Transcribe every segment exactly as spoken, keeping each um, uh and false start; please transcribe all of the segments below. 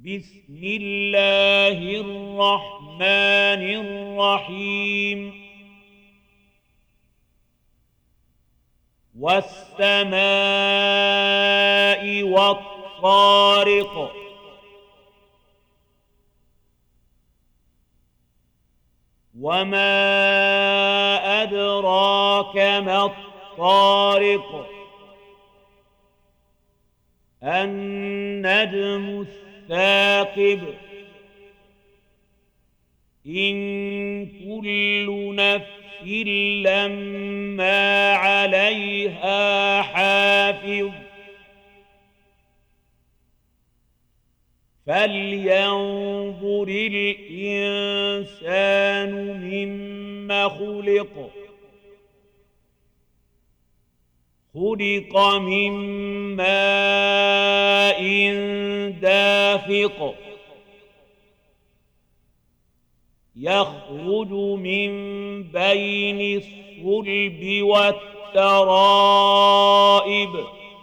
بسم الله الرحمن الرحيم والسماء والطارق وما أدراك ما الطارق النجم الثاقب إن كل نفس لما عليها حافظ فلينظر الإنسان مما خلق خلق من ماء دافق يخرج من بين الصلب والترائب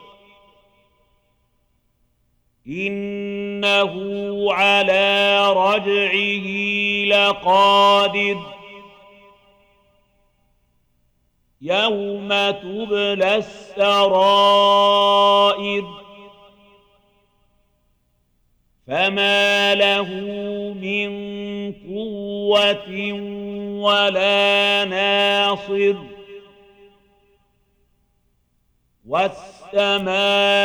إنه على رجعه لقادر يوم تبلى السرائر فما له من قوة ولا ناصر والسماء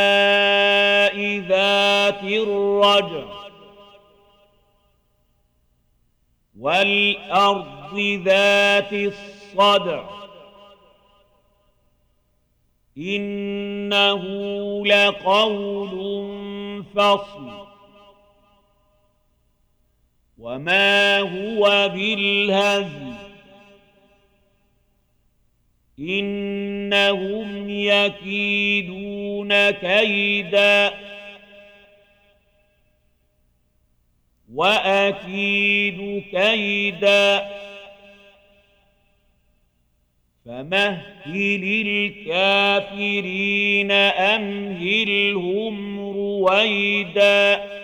ذات الرجع والأرض ذات الصدع إنه لقول فصل وما هو بالهزل إنهم يكيدون كيدا وأكيد كيدا فمهل الكافرين أمهلهم رويدا